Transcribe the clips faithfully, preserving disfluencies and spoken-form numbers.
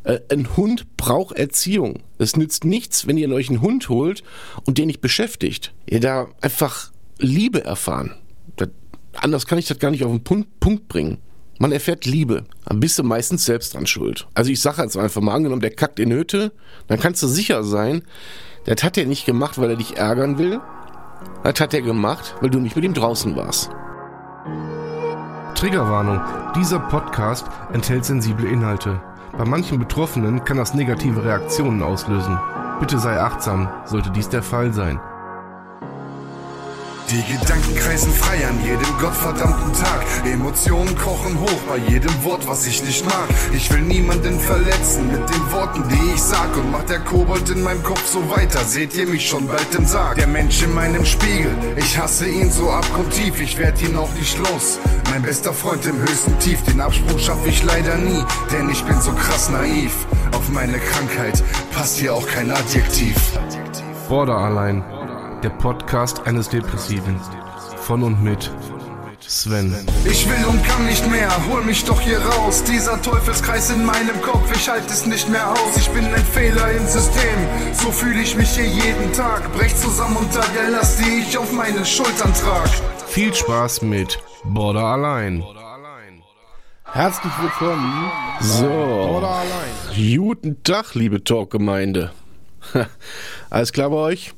Äh, ein Hund braucht Erziehung. Es nützt nichts, wenn ihr euch einen Hund holt und den nicht beschäftigt. Ihr da einfach Liebe erfahren. Das, anders kann ich das gar nicht auf den Punkt, Punkt bringen. Man erfährt Liebe. Dann bist du meistens selbst dran schuld. Also ich sage jetzt einfach mal, angenommen, der kackt in Nöte, dann kannst du sicher sein, das hat er nicht gemacht, weil er dich ärgern will. Das hat er gemacht, weil du nicht mit ihm draußen warst. Triggerwarnung. Dieser Podcast enthält sensible Inhalte. Bei manchen Betroffenen kann das negative Reaktionen auslösen. Bitte sei achtsam, sollte dies der Fall sein. Die Gedanken kreisen frei an jedem gottverdammten Tag. Emotionen kochen hoch bei jedem Wort, was ich nicht mag. Ich will niemanden verletzen mit den Worten, die ich sag. Und macht der Kobold in meinem Kopf so weiter, seht ihr mich schon bald im Sarg. Der Mensch in meinem Spiegel, ich hasse ihn so abgrundtief. Ich werd ihn auch nicht los, mein bester Freund im höchsten Tief. Den Absprung schaff ich leider nie, denn ich bin so krass naiv. Auf meine Krankheit passt hier auch kein Adjektiv. Borderline. Der Podcast eines Depressiven. Von und mit Sven. Ich will und kann nicht mehr, hol mich doch hier raus. Dieser Teufelskreis in meinem Kopf, ich halte es nicht mehr aus. Ich bin ein Fehler im System, so fühle ich mich hier jeden Tag. Brech zusammen unter der Last, die ich auf meinen Schultern trag. Viel Spaß mit Borderline. Herzlich willkommen. So, guten Tag, liebe Talkgemeinde. Alles klar bei euch?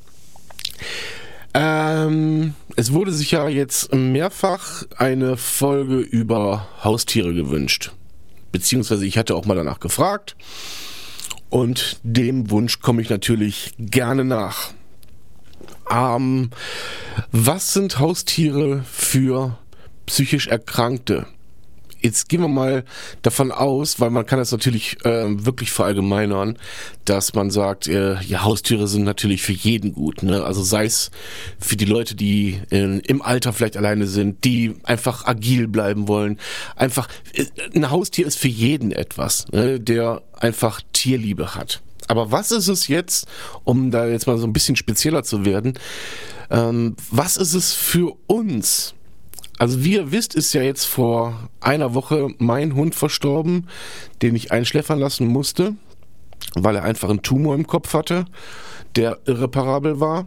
Ähm, es wurde sich ja jetzt mehrfach eine Folge über Haustiere gewünscht. Beziehungsweise ich hatte auch mal danach gefragt. Und dem Wunsch komme ich natürlich gerne nach. Ähm, was sind Haustiere für psychisch Erkrankte? Jetzt gehen wir mal davon aus, weil man kann das natürlich äh, wirklich verallgemeinern, dass man sagt, äh, ja, Haustiere sind natürlich für jeden gut, ne? Also sei es für die Leute, die in, im Alter vielleicht alleine sind, die einfach agil bleiben wollen. Einfach, äh, ein Haustier ist für jeden etwas, ne? Der einfach Tierliebe hat. Aber was ist es jetzt, um da jetzt mal so ein bisschen spezieller zu werden, ähm, was ist es für uns? Also wie ihr wisst, ist ja jetzt vor einer Woche mein Hund verstorben, den ich einschläfern lassen musste, weil er einfach einen Tumor im Kopf hatte, der irreparabel war.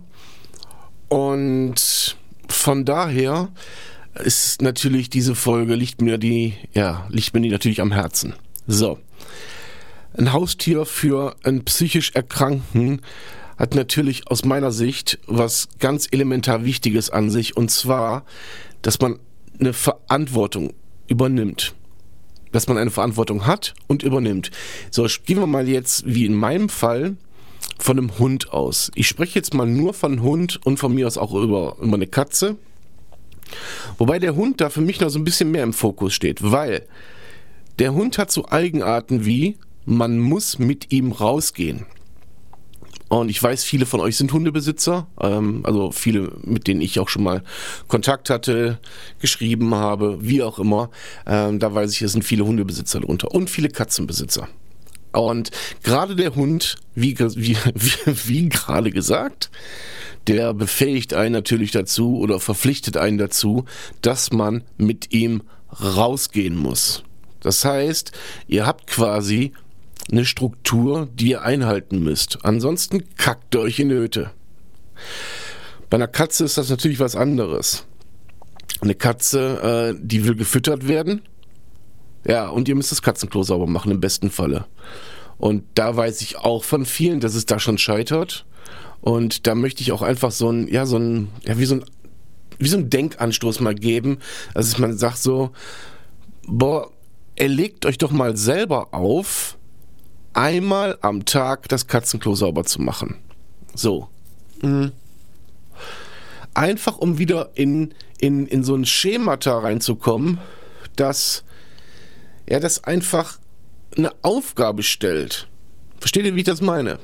Und von daher ist natürlich diese Folge, liegt mir die, ja, liegt mir die natürlich am Herzen. So, ein Haustier für einen psychisch Erkrankten hat natürlich aus meiner Sicht was ganz elementar Wichtiges an sich, und zwar, dass man eine Verantwortung übernimmt. Dass man eine Verantwortung hat und übernimmt. So, gehen wir mal jetzt, wie in meinem Fall, von einem Hund aus. Ich spreche jetzt mal nur von Hund und von mir aus auch über, über eine Katze. Wobei der Hund da für mich noch so ein bisschen mehr im Fokus steht, weil der Hund hat so Eigenarten wie, man muss mit ihm rausgehen. Und ich weiß, viele von euch sind Hundebesitzer, ähm, also viele, mit denen ich auch schon mal Kontakt hatte, geschrieben habe, wie auch immer. Ähm, da weiß ich, es sind viele Hundebesitzer drunter und viele Katzenbesitzer. Und gerade der Hund, wie, wie, wie, wie gerade gesagt, der befähigt einen natürlich dazu oder verpflichtet einen dazu, dass man mit ihm rausgehen muss. Das heißt, ihr habt quasi eine Struktur, die ihr einhalten müsst. Ansonsten kackt ihr euch in Nöte. Bei einer Katze ist das natürlich was anderes. Eine Katze, äh, die will gefüttert werden. Ja, und ihr müsst das Katzenklo sauber machen, im besten Falle. Und da weiß ich auch von vielen, dass es da schon scheitert. Und da möchte ich auch einfach so ein, ja, so ein, ja, wie so ein, wie so ein Denkanstoß mal geben. Also man sagt so, boah, erlegt euch doch mal selber auf, einmal am Tag das Katzenklo sauber zu machen. So. Mhm. Einfach um wieder in, in, in so ein Schemata reinzukommen, dass ja, das einfach eine Aufgabe stellt. Versteht ihr, wie ich das meine?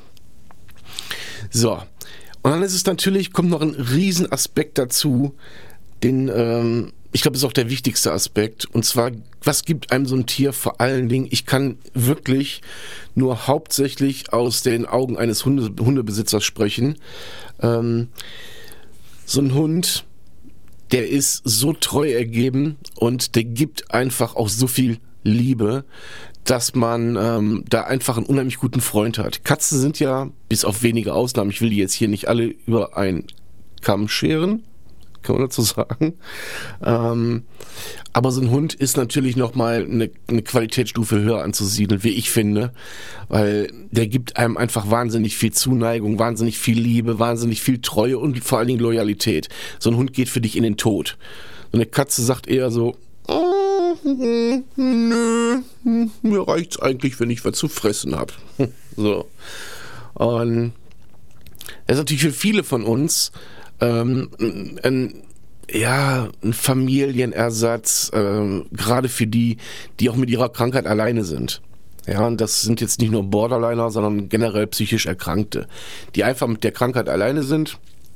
So. Und dann ist es natürlich, kommt noch ein Riesenaspekt dazu, den, ähm, ich glaube, das ist auch der wichtigste Aspekt. Und zwar, was gibt einem so ein Tier vor allen Dingen? Ich kann wirklich nur hauptsächlich aus den Augen eines Hunde, Hundebesitzers sprechen. Ähm, so ein Hund, der ist so treu ergeben und der gibt einfach auch so viel Liebe, dass man ähm, da einfach einen unheimlich guten Freund hat. Katzen sind ja, bis auf wenige Ausnahmen, ich will die jetzt hier nicht alle über einen Kamm scheren, kann man dazu sagen. Ähm, aber so ein Hund ist natürlich nochmal eine, eine Qualitätsstufe höher anzusiedeln, wie ich finde, weil der gibt einem einfach wahnsinnig viel Zuneigung, wahnsinnig viel Liebe, wahnsinnig viel Treue und vor allen Dingen Loyalität. So ein Hund geht für dich in den Tod. So eine Katze sagt eher so, oh, nö, mir reicht's eigentlich, wenn ich was zu fressen habe. So. Und das ist natürlich für viele von uns ähm, ein, ja, ein Familienersatz, äh, gerade für die, die auch mit ihrer Krankheit alleine sind. Ja, und das sind jetzt nicht nur Borderliner, sondern generell psychisch Erkrankte, die einfach mit der Krankheit alleine sind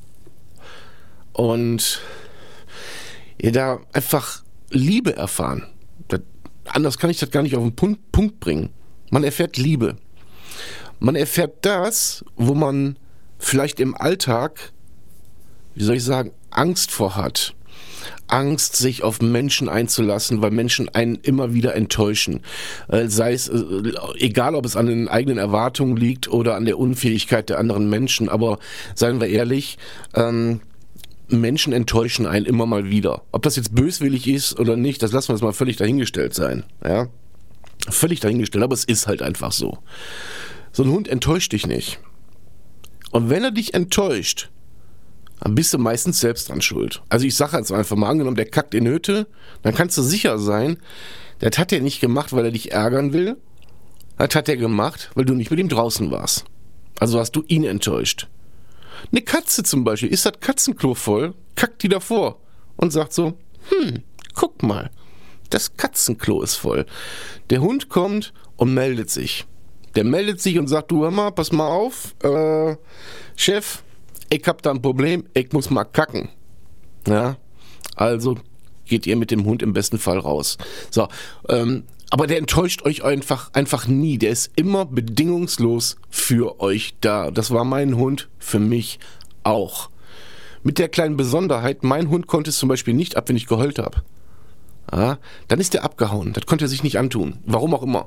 und ja, da einfach Liebe erfahren. Das, anders kann ich das gar nicht auf den Punkt, Punkt bringen. Man erfährt Liebe. Man erfährt das, wo man vielleicht im Alltag, wie soll ich sagen, Angst vor hat. Angst, sich auf Menschen einzulassen, weil Menschen einen immer wieder enttäuschen. Äh, sei es, äh, egal ob es an den eigenen Erwartungen liegt oder an der Unfähigkeit der anderen Menschen, aber seien wir ehrlich, ähm, Menschen enttäuschen einen immer mal wieder. Ob das jetzt böswillig ist oder nicht, das lassen wir jetzt mal völlig dahingestellt sein. Ja? Völlig dahingestellt, aber es ist halt einfach so. So ein Hund enttäuscht dich nicht. Und wenn er dich enttäuscht, dann bist du meistens selbst dran schuld. Also ich sage jetzt einfach mal, angenommen, der kackt in Hütte, dann kannst du sicher sein, das hat er nicht gemacht, weil er dich ärgern will. Das hat er gemacht, weil du nicht mit ihm draußen warst. Also hast du ihn enttäuscht. Eine Katze zum Beispiel, ist das Katzenklo voll, kackt die davor und sagt so, hm, guck mal, das Katzenklo ist voll. Der Hund kommt und meldet sich. Der meldet sich und sagt, du hör mal, pass mal auf, äh, Chef, ich hab da ein Problem, ich muss mal kacken. Ja, also geht ihr mit dem Hund im besten Fall raus. So, ähm, aber der enttäuscht euch einfach, einfach nie. Der ist immer bedingungslos für euch da. Das war mein Hund für mich auch. Mit der kleinen Besonderheit, mein Hund konnte es zum Beispiel nicht ab, wenn ich geheult habe. Ja, dann ist der abgehauen. Das konnte er sich nicht antun. Warum auch immer.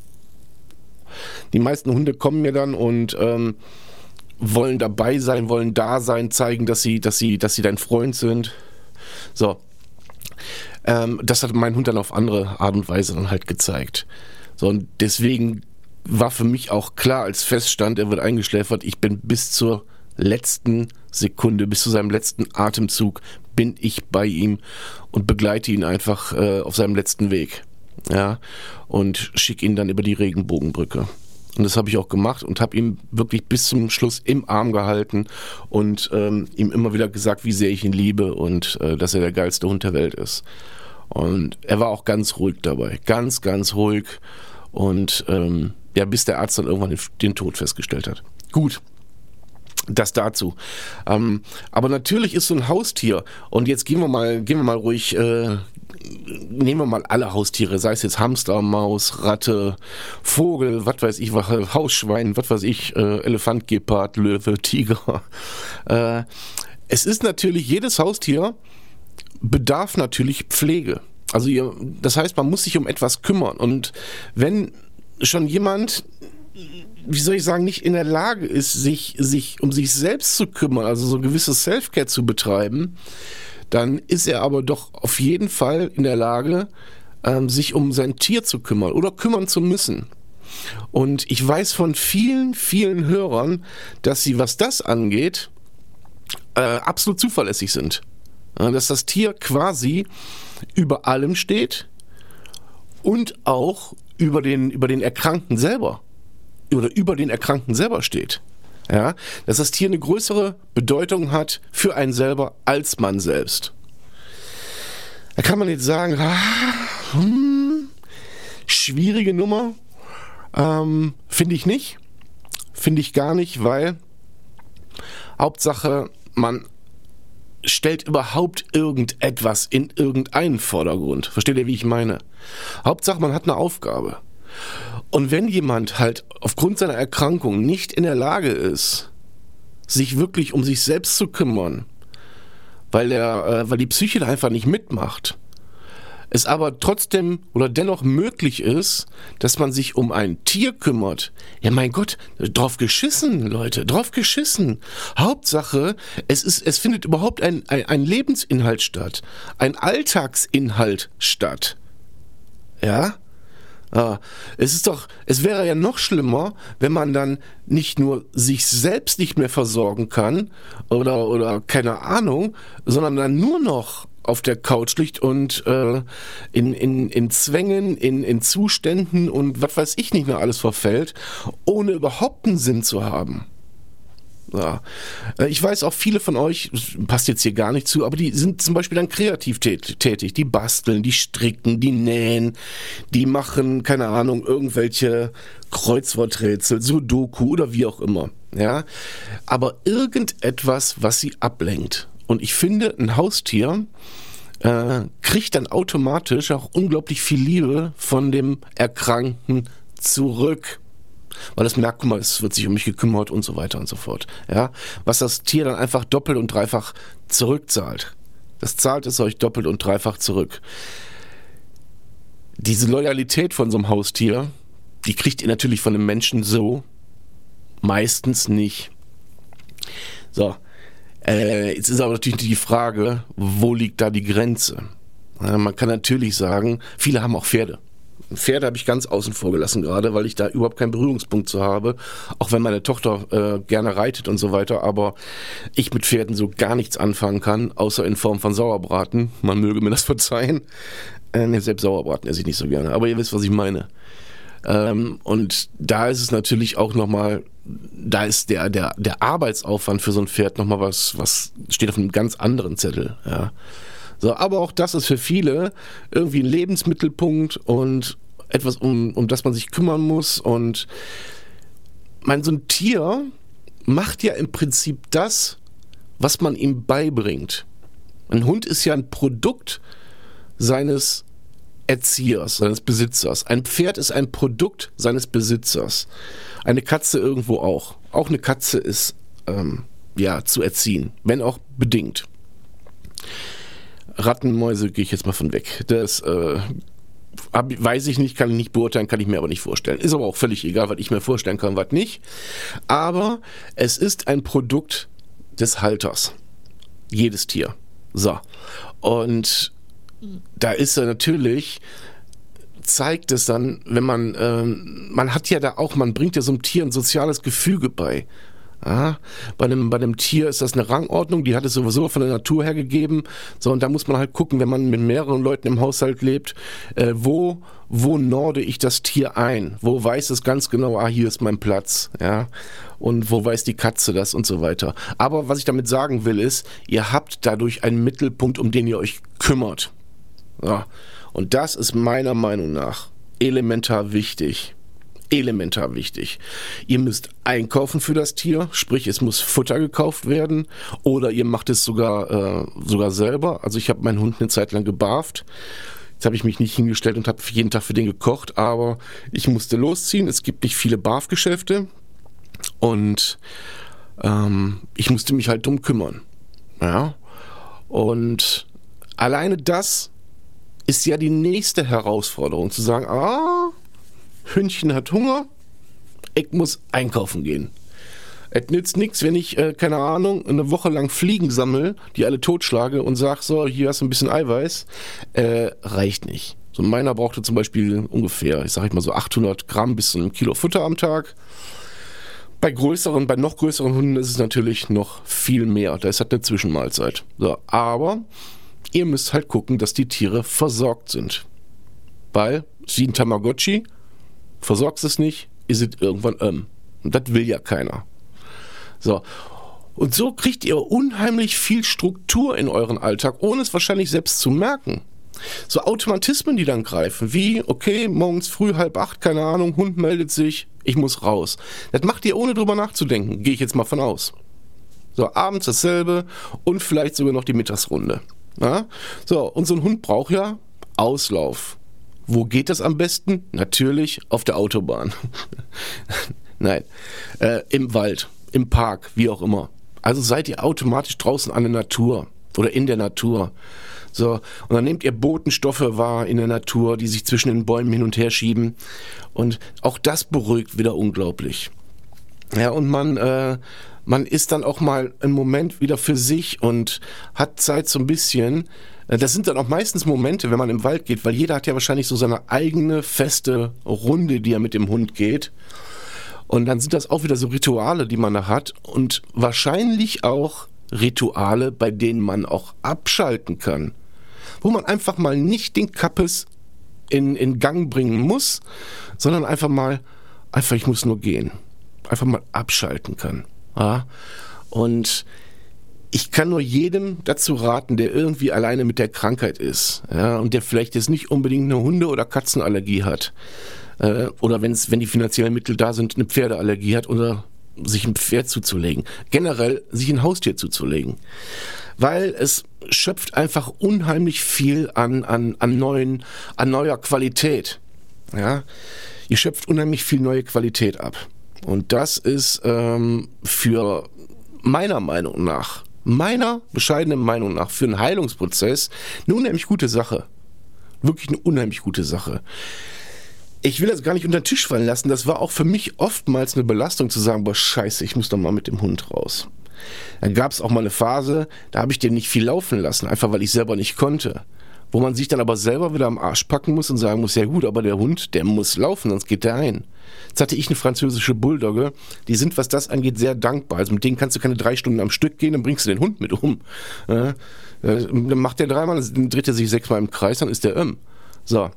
Die meisten Hunde kommen mir dann und ähm, wollen dabei sein, wollen da sein, zeigen, dass sie, dass sie, dass sie dein Freund sind. So. Ähm, das hat mein Hund dann auf andere Art und Weise dann halt gezeigt. So, und deswegen war für mich auch klar, als feststand, er wird eingeschläfert, ich bin bis zur letzten Sekunde, bis zu seinem letzten Atemzug bin ich bei ihm und begleite ihn einfach äh, auf seinem letzten Weg. Ja, und schicke ihn dann über die Regenbogenbrücke. Und das habe ich auch gemacht und habe ihn wirklich bis zum Schluss im Arm gehalten und ähm, ihm immer wieder gesagt, wie sehr ich ihn liebe und äh, dass er der geilste Hund der Welt ist. Und er war auch ganz ruhig dabei, ganz, ganz ruhig und ähm, ja, bis der Arzt dann irgendwann den, den Tod festgestellt hat. Gut. Das dazu. Ähm, aber natürlich ist so ein Haustier, und jetzt gehen wir mal, gehen wir mal ruhig, äh, nehmen wir mal alle Haustiere, sei es jetzt Hamster, Maus, Ratte, Vogel, was weiß ich, Hausschwein, was weiß ich, äh, Elefant, Gepard, Löwe, Tiger. Äh, es ist natürlich, jedes Haustier bedarf natürlich Pflege. Also ihr, das heißt, man muss sich um etwas kümmern. Und wenn schon jemand, wie soll ich sagen, nicht in der Lage ist, sich, sich um sich selbst zu kümmern, also so gewisses Self-Care zu betreiben, dann ist er aber doch auf jeden Fall in der Lage, ähm, sich um sein Tier zu kümmern oder kümmern zu müssen. Und ich weiß von vielen, vielen Hörern, dass sie, was das angeht, äh, absolut zuverlässig sind. Äh, dass das Tier quasi über allem steht und auch über den, über den Erkrankten selber. Oder über den Erkrankten selber steht. Ja, dass das Tier eine größere Bedeutung hat für einen selber als man selbst. Da kann man jetzt sagen, ah, hm, schwierige Nummer, ähm, finde ich nicht, finde ich gar nicht, weil Hauptsache, man stellt überhaupt irgendetwas in irgendeinen Vordergrund. Versteht ihr, wie ich meine? Hauptsache, man hat eine Aufgabe. Und wenn jemand halt aufgrund seiner Erkrankung nicht in der Lage ist, sich wirklich um sich selbst zu kümmern, weil, der, äh, weil die Psyche da einfach nicht mitmacht, es aber trotzdem oder dennoch möglich ist, dass man sich um ein Tier kümmert. Ja, mein Gott, drauf geschissen, Leute, drauf geschissen. Hauptsache, es ist, es findet überhaupt ein, ein, ein Lebensinhalt statt, ein Alltagsinhalt statt. Ja? Ah, es ist doch, es wäre ja noch schlimmer, wenn man dann nicht nur sich selbst nicht mehr versorgen kann oder, oder keine Ahnung, sondern dann nur noch auf der Couch liegt und äh, in, in, in Zwängen, in, in Zuständen und was weiß ich nicht mehr alles verfällt, ohne überhaupt einen Sinn zu haben. Ja. Ich weiß auch, viele von euch, passt jetzt hier gar nicht zu, aber die sind zum Beispiel dann kreativ tätig. Die basteln, die stricken, die nähen, die machen, keine Ahnung, irgendwelche Kreuzworträtsel, Sudoku oder wie auch immer. Ja? Aber irgendetwas, was sie ablenkt. Und ich finde, ein Haustier äh, kriegt dann automatisch auch unglaublich viel Liebe von dem Erkrankten zurück. Weil es merkt, guck mal, es wird sich um mich gekümmert und so weiter und so fort. Ja? Was das Tier dann einfach doppelt und dreifach zurückzahlt. Das zahlt es euch doppelt und dreifach zurück. Diese Loyalität von so einem Haustier, die kriegt ihr natürlich von einem Menschen so meistens nicht. So, äh, jetzt ist aber natürlich die Frage, wo liegt da die Grenze? Ja, man kann natürlich sagen, viele haben auch Pferde. Pferde habe ich ganz außen vor gelassen gerade, weil ich da überhaupt keinen Berührungspunkt zu habe, auch wenn meine Tochter äh, gerne reitet und so weiter, aber ich mit Pferden so gar nichts anfangen kann, außer in Form von Sauerbraten. Man möge mir das verzeihen. Äh, ne, selbst Sauerbraten esse ich nicht so gerne, aber ihr wisst, was ich meine. Ähm, und da ist es natürlich auch nochmal, da ist der, der, der Arbeitsaufwand für so ein Pferd nochmal was, was steht auf einem ganz anderen Zettel, ja. So, aber auch das ist für viele irgendwie ein Lebensmittelpunkt und etwas, um, um das man sich kümmern muss. Und mein, so ein Tier macht ja im Prinzip das, was man ihm beibringt. Ein Hund ist ja ein Produkt seines Erziehers, seines Besitzers. Ein Pferd ist ein Produkt seines Besitzers. Eine Katze irgendwo auch. Auch eine Katze ist ähm, ja zu erziehen, wenn auch bedingt. Ratten, Mäuse gehe ich jetzt mal von weg. Das äh, hab, weiß ich nicht, kann ich nicht beurteilen, kann ich mir aber nicht vorstellen. Ist aber auch völlig egal, was ich mir vorstellen kann, was nicht. Aber es ist ein Produkt des Halters. Jedes Tier. So. Und da ist er natürlich, zeigt es dann, wenn man, ähm, man hat ja da auch, man bringt ja so einem Tier ein soziales Gefüge bei. Ja, bei einem, bei einem Tier ist das eine Rangordnung, die hat es sowieso von der Natur her gegeben. So, und da muss man halt gucken, wenn man mit mehreren Leuten im Haushalt lebt, äh, wo, wo norde ich das Tier ein? Wo weiß es ganz genau, ah, hier ist mein Platz, ja? Und wo weiß die Katze das und so weiter. Aber was ich damit sagen will, ist, ihr habt dadurch einen Mittelpunkt, um den ihr euch kümmert. Ja. Und das ist meiner Meinung nach elementar wichtig. Elementar wichtig. Ihr müsst einkaufen für das Tier, sprich es muss Futter gekauft werden oder ihr macht es sogar, äh, sogar selber. Also ich habe meinen Hund eine Zeit lang gebarft. Jetzt habe ich mich nicht hingestellt und habe jeden Tag für den gekocht, aber ich musste losziehen. Es gibt nicht viele Barfgeschäfte und ähm, ich musste mich halt drum kümmern. Ja? Und alleine das ist ja die nächste Herausforderung, zu sagen, ah, Hündchen hat Hunger, ich muss einkaufen gehen. Es nützt nichts, wenn ich, äh, keine Ahnung, eine Woche lang Fliegen sammle, die alle totschlage und sage, so, hier hast du ein bisschen Eiweiß. Äh, reicht nicht. So meiner brauchte zum Beispiel ungefähr, ich sage mal so achthundert Gramm bis zu einem Kilo Futter am Tag. Bei größeren, bei noch größeren Hunden ist es natürlich noch viel mehr. Da ist halt eine Zwischenmahlzeit. So, aber ihr müsst halt gucken, dass die Tiere versorgt sind. Weil, wie ein Tamagotchi, versorgst es nicht, ist es irgendwann ähm. Und das will ja keiner. So. Und so kriegt ihr unheimlich viel Struktur in euren Alltag, ohne es wahrscheinlich selbst zu merken. So Automatismen, die dann greifen, wie, okay, morgens früh, halb acht, keine Ahnung, Hund meldet sich, ich muss raus. Das macht ihr ohne drüber nachzudenken, gehe ich jetzt mal von aus. So, abends dasselbe und vielleicht sogar noch die Mittagsrunde. Ja? So, und so ein Hund braucht ja Auslauf. Wo geht das am besten? Natürlich auf der Autobahn. Nein, äh, im Wald, im Park, wie auch immer. Also seid ihr automatisch draußen an der Natur oder in der Natur. So, und dann nehmt ihr Botenstoffe wahr in der Natur, die sich zwischen den Bäumen hin und her schieben. Und auch das beruhigt wieder unglaublich. Ja, und man, äh, man ist dann auch mal einen Moment wieder für sich und hat Zeit so ein bisschen. Das sind dann auch meistens Momente, wenn man im Wald geht, weil jeder hat ja wahrscheinlich so seine eigene feste Runde, die er mit dem Hund geht. Und dann sind das auch wieder so Rituale, die man da hat und wahrscheinlich auch Rituale, bei denen man auch abschalten kann. Wo man einfach mal nicht den Kappes in, in Gang bringen muss, sondern einfach mal, einfach ich muss nur gehen. Einfach mal abschalten kann. Ja? Und ich kann nur jedem dazu raten, der irgendwie alleine mit der Krankheit ist, ja, und der vielleicht jetzt nicht unbedingt eine Hunde- oder Katzenallergie hat, äh, oder wenn's, wenn die finanziellen Mittel da sind, eine Pferdeallergie hat oder sich ein Pferd zuzulegen. Generell sich ein Haustier zuzulegen. Weil es schöpft einfach unheimlich viel an, an, an, neuen, an neuer Qualität. Ja? Ihr schöpft unheimlich viel neue Qualität ab. Und das ist ähm, für meiner Meinung nach meiner bescheidenen Meinung nach für einen Heilungsprozess eine unheimlich gute Sache. Wirklich eine unheimlich gute Sache. Ich will das gar nicht unter den Tisch fallen lassen. Das war auch für mich oftmals eine Belastung zu sagen, boah, scheiße, ich muss doch mal mit dem Hund raus. Dann gab es auch mal eine Phase, da habe ich den nicht viel laufen lassen, einfach weil ich selber nicht konnte. Wo man sich dann aber selber wieder am Arsch packen muss und sagen muss, ja gut, aber der Hund, der muss laufen, sonst geht der ein. Jetzt hatte ich eine französische Bulldogge, die sind, was das angeht, sehr dankbar. Also mit denen kannst du keine drei Stunden am Stück gehen, dann bringst du den Hund mit um. Ja, dann macht der dreimal, dann dreht er sich sechsmal im Kreis, dann ist der um. So.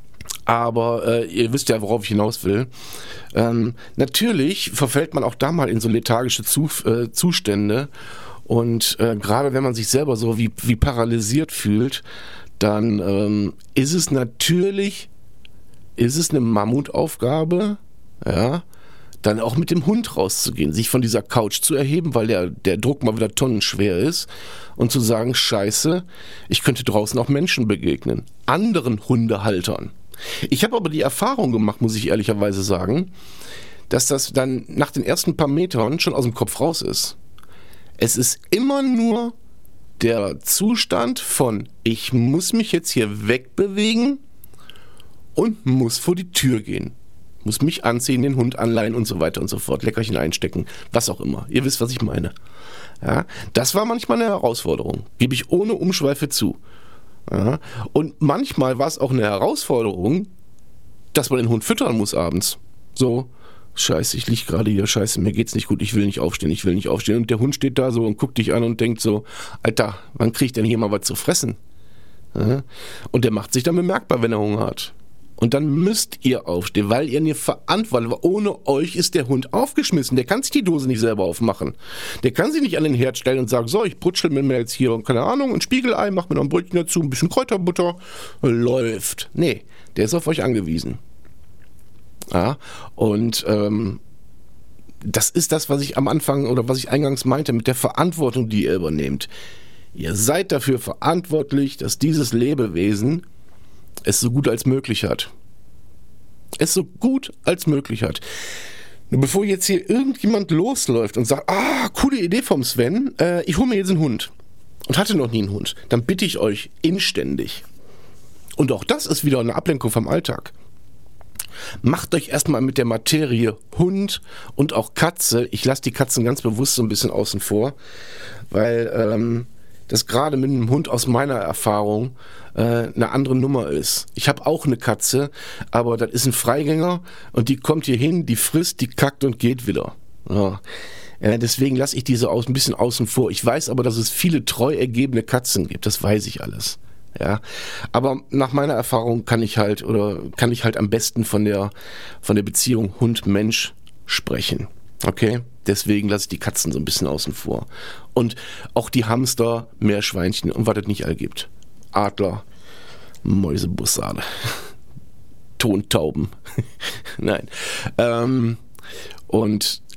Aber äh, ihr wisst ja, worauf ich hinaus will. Ähm, natürlich verfällt man auch da mal in so lethargische Zu, äh, Zustände. Und äh, gerade wenn man sich selber so wie, wie paralysiert fühlt, dann ähm, ist es natürlich, ist es eine Mammutaufgabe, ja, dann auch mit dem Hund rauszugehen, sich von dieser Couch zu erheben, weil der, der Druck mal wieder tonnenschwer ist und zu sagen, scheiße, ich könnte draußen auch Menschen begegnen, anderen Hundehaltern. Ich habe aber die Erfahrung gemacht, muss ich ehrlicherweise sagen, dass das dann nach den ersten paar Metern schon aus dem Kopf raus ist. Es ist immer nur der Zustand von, ich muss mich jetzt hier wegbewegen und muss vor die Tür gehen. Muss mich anziehen, den Hund anleihen und so weiter und so fort. Leckerchen einstecken, was auch immer. Ihr wisst, was ich meine. Ja, das war manchmal eine Herausforderung. Gebe ich ohne Umschweife zu. Ja, und manchmal war es auch eine Herausforderung, dass man den Hund füttern muss abends. So, scheiße, ich liege gerade hier, scheiße, mir geht's nicht gut, ich will nicht aufstehen, ich will nicht aufstehen. Und der Hund steht da so und guckt dich an und denkt so, Alter, wann kriegt denn hier mal was zu fressen? Ja, und der macht sich dann bemerkbar, wenn er Hunger hat. Und dann müsst ihr aufstehen, weil ihr eine Verantwortung habt. Ohne euch ist der Hund aufgeschmissen. Der kann sich die Dose nicht selber aufmachen. Der kann sie nicht an den Herd stellen und sagen, so, ich brutschel mir jetzt hier, keine Ahnung, ein Spiegelei, mach mir noch ein Brötchen dazu, ein bisschen Kräuterbutter, läuft. Nee, der ist auf euch angewiesen. Ja, und ähm, das ist das, was ich am Anfang oder was ich eingangs meinte, mit der Verantwortung, die ihr übernehmt. Ihr seid dafür verantwortlich, dass dieses Lebewesen es so gut als möglich hat. Es so gut als möglich hat. Nur bevor jetzt hier irgendjemand losläuft und sagt, ah, coole Idee vom Sven, äh, ich hole mir jetzt einen Hund und hatte noch nie einen Hund, dann bitte ich euch inständig. Und auch das ist wieder eine Ablenkung vom Alltag. Macht euch erstmal mit der Materie Hund und auch Katze, ich lasse die Katzen ganz bewusst so ein bisschen außen vor, weil ähm, das gerade mit einem Hund aus meiner Erfahrung äh, eine andere Nummer ist. Ich habe auch eine Katze, aber das ist ein Freigänger und die kommt hier hin, die frisst, die kackt und geht wieder. Ja. Äh, deswegen lasse ich diese aus, ein bisschen außen vor. Ich weiß aber, dass es viele treu ergebene Katzen gibt, das weiß ich alles. Ja, aber nach meiner Erfahrung kann ich halt oder kann ich halt am besten von der von der Beziehung Hund-Mensch sprechen. Okay? Deswegen lasse ich die Katzen so ein bisschen außen vor. Und auch die Hamster, Meerschweinchen und was es nicht all gibt. Adler, Mäusebussarde, Tontauben. Nein. Ähm, und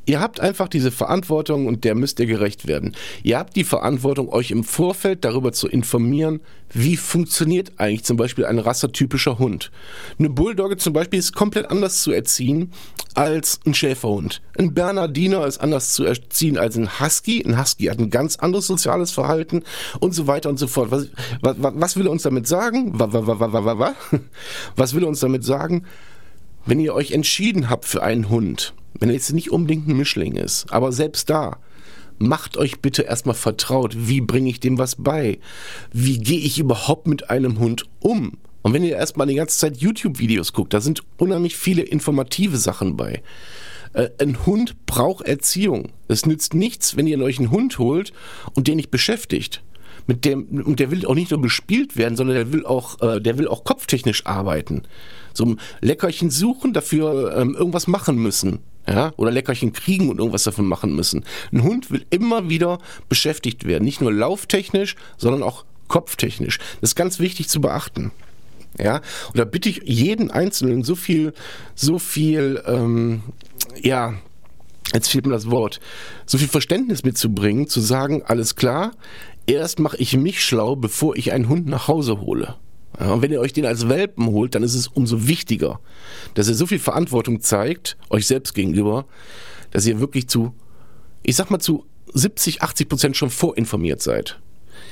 Ihr habt einfach diese Verantwortung und der müsst ihr gerecht werden. Ihr habt die Verantwortung, euch im Vorfeld darüber zu informieren, wie funktioniert eigentlich zum Beispiel ein rassetypischer Hund. Eine Bulldogge zum Beispiel ist komplett anders zu erziehen als ein Schäferhund. Ein Bernardiner ist anders zu erziehen als ein Husky. Ein Husky hat ein ganz anderes soziales Verhalten und so weiter und so fort. Was, was, was will er uns damit sagen? Was, was, was will er uns damit sagen? Wenn ihr euch entschieden habt für einen Hund, wenn er jetzt nicht unbedingt ein Mischling ist, aber selbst da, macht euch bitte erstmal vertraut. Wie bringe ich dem was bei? Wie gehe ich überhaupt mit einem Hund um? Und wenn ihr erstmal die ganze Zeit YouTube-Videos guckt, da sind unheimlich viele informative Sachen bei. Äh, ein Hund braucht Erziehung. Es nützt nichts, wenn ihr euch einen Hund holt und den nicht beschäftigt. Mit dem, und der will auch nicht nur gespielt werden, sondern der will auch, äh, der will auch kopftechnisch arbeiten. So ein Leckerchen suchen, dafür ähm, irgendwas machen müssen. Ja? Oder Leckerchen kriegen und irgendwas dafür machen müssen. Ein Hund will immer wieder beschäftigt werden. Nicht nur lauftechnisch, sondern auch kopftechnisch. Das ist ganz wichtig zu beachten. Ja? Und da bitte ich jeden Einzelnen so viel, so viel, ähm, ja, jetzt fehlt mir das Wort, so viel Verständnis mitzubringen, zu sagen, alles klar, erst mache ich mich schlau, bevor ich einen Hund nach Hause hole. Ja, und wenn ihr euch den als Welpen holt, dann ist es umso wichtiger, dass ihr so viel Verantwortung zeigt, euch selbst gegenüber, dass ihr wirklich zu, ich sag mal zu siebzig, achtzig Prozent schon vorinformiert seid.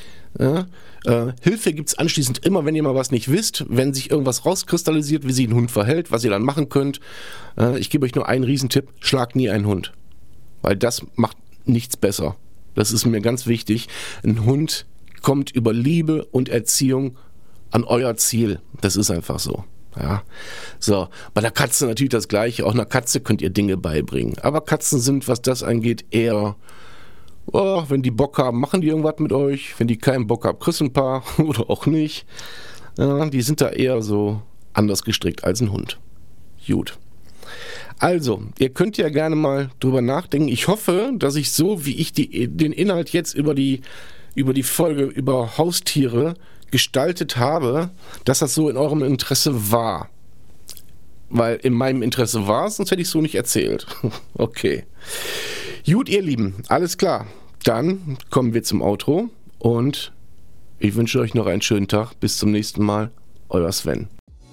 Ja, äh, Hilfe gibt's anschließend immer, wenn ihr mal was nicht wisst, wenn sich irgendwas rauskristallisiert, wie sich ein Hund verhält, was ihr dann machen könnt. Äh, ich gebe euch nur einen Riesentipp, schlagt nie einen Hund, weil das macht nichts besser. Das ist mir ganz wichtig. Ein Hund kommt über Liebe und Erziehung an euer Ziel. Das ist einfach so. Ja. So, bei der Katze natürlich das Gleiche. Auch einer Katze könnt ihr Dinge beibringen. Aber Katzen sind, was das angeht, eher, oh, wenn die Bock haben, machen die irgendwas mit euch. Wenn die keinen Bock haben, kriegst ein paar oder auch nicht. Ja, die sind da eher so anders gestrickt als ein Hund. Gut. Also, ihr könnt ja gerne mal drüber nachdenken. Ich hoffe, dass ich so, wie ich die, den Inhalt jetzt über die, über die Folge über Haustiere gestaltet habe, dass das so in eurem Interesse war. Weil in meinem Interesse war es, sonst hätte ich es so nicht erzählt. Okay. Gut, ihr Lieben, alles klar. Dann kommen wir zum Outro und ich wünsche euch noch einen schönen Tag. Bis zum nächsten Mal. Euer Sven.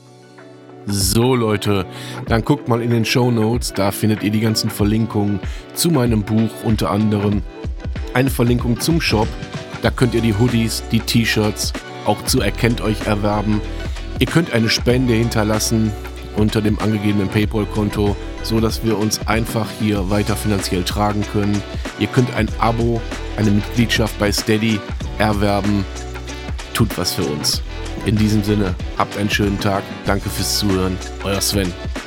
So Leute, dann guckt mal in den Shownotes, da findet ihr die ganzen Verlinkungen zu meinem Buch, unter anderem eine Verlinkung zum Shop. Da könnt ihr die Hoodies, die T-Shirts auch zu Erkennt euch erwerben. Ihr könnt eine Spende hinterlassen unter dem angegebenen PayPal-Konto, so dass wir uns einfach hier weiter finanziell tragen können. Ihr könnt ein Abo, eine Mitgliedschaft bei Steady erwerben. Tut was für uns. In diesem Sinne, habt einen schönen Tag. Danke fürs Zuhören. Euer Sven.